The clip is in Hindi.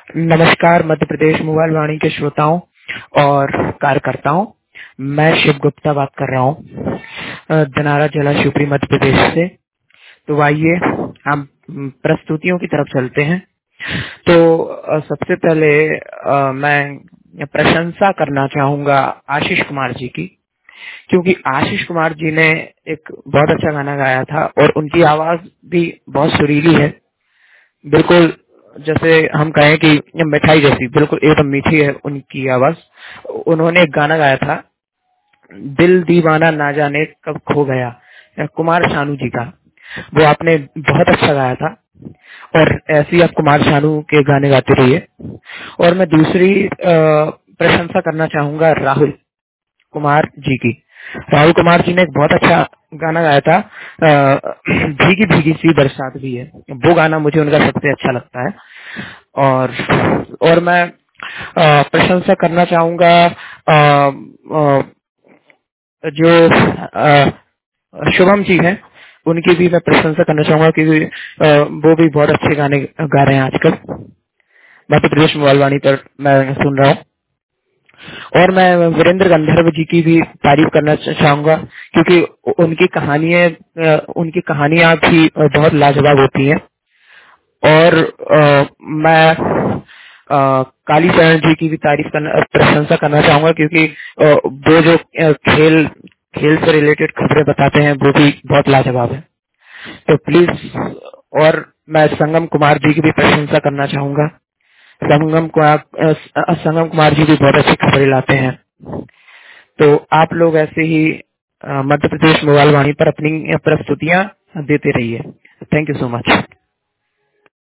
नमस्कार मध्य प्रदेश मोबाइल वाणी के श्रोताओं और कार्यकर्ताओं। मैं शिव गुप्ता बात कर रहा हूँ धनारा जिला शिवपुरी मध्य प्रदेश से। तो आइए हम प्रस्तुतियों की तरफ चलते हैं। तो सबसे पहले मैं प्रशंसा करना चाहूंगा आशीष कुमार जी की, क्योंकि आशीष कुमार जी ने एक बहुत अच्छा गाना गाया था और उनकी आवाज भी बहुत सुरीली है, बिल्कुल जैसे हम कहें कि मिठाई जैसी, बिल्कुल एकदम मीठी है उनकी आवाज। उन्होंने एक गाना गाया था, दिल दीवाना ना जाने कब खो गया, कुमार शानू जी का। वो आपने बहुत अच्छा गाया था और ऐसे ही आप कुमार शानू के गाने गाते रहिए। और मैं दूसरी प्रशंसा करना चाहूंगा राहुल कुमार जी की। राहुल कुमार जी ने एक बहुत अच्छा गाना गाया था, भीगी भीगी सी बरसात भी है। वो गाना मुझे उनका सबसे अच्छा लगता है। और मैं प्रशंसा करना चाहूंगा जो शुभम जी हैं, उनकी भी मैं प्रशंसा करना चाहूंगा क्योंकि वो भी बहुत अच्छे गाने गा रहे हैं आजकल। मध्य प्रदेश मोबाइल वाणी पर मैं सुन रहा हूँ। और मैं वीरेंद्र गंधर्व जी की भी तारीफ करना चाहूंगा क्योंकि उनकी कहानियां भी बहुत लाजवाब होती हैं। और मैं कालीचरण जी की भी प्रशंसा करना चाहूंगा क्योंकि वो जो खेल खेल से रिलेटेड खबरें बताते हैं वो भी बहुत लाजवाब है। तो प्लीज, और मैं संगम कुमार जी की भी प्रशंसा करना चाहूंगा। संगम कुमार जी भी बहुत अच्छी खबरें लाते हैं। तो आप लोग ऐसे ही मध्य प्रदेश मोबाइल वाणी पर अपनी प्रस्तुतियां देते रहिए। Thank you so much.